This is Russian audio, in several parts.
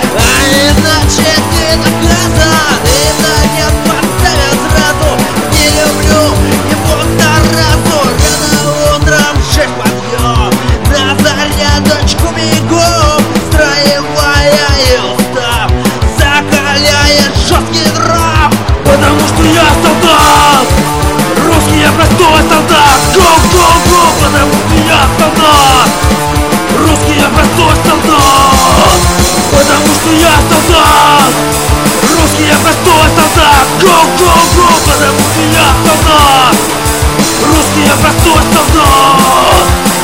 А иначе ты наказан, и на нет поставят сразу. Не люблю его сразу. Рано утром 6 подъем, на зарядочку бегом, строевая и устав закаляет жесткий дров. Потому что я солдат, русский я простой солдат. Go-go-go, потому что я солдат, русский я простой солдат. Потому что я солдат, русский я простой солдат. Go-go-go, потому что я солдат, русский я простой солдат.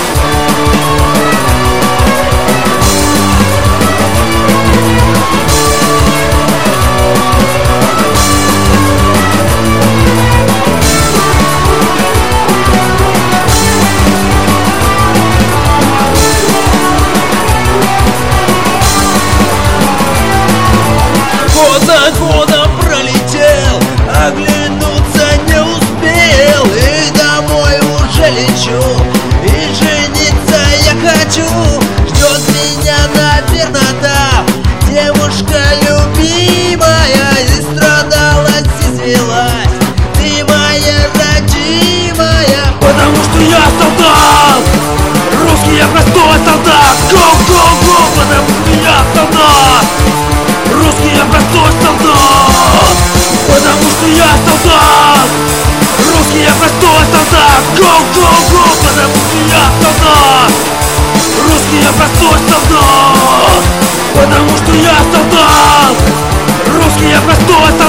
Год за годом пролетел, оглянуться не успел, и домой уже лечу, и жениться я хочу. Ждет меня, наверно, там девушка любимая, и страдалась, и свелась ты моя родимая. Потому что я солдат, русский я простой солдат. Go-go-go, потому что я солдат, русский я простой солдат. Потому что я солдат, русский я простой солдат. Go-go-go, потому что я солдат, русский я простой солдат. Потому что я солдат, русский я простой солдат.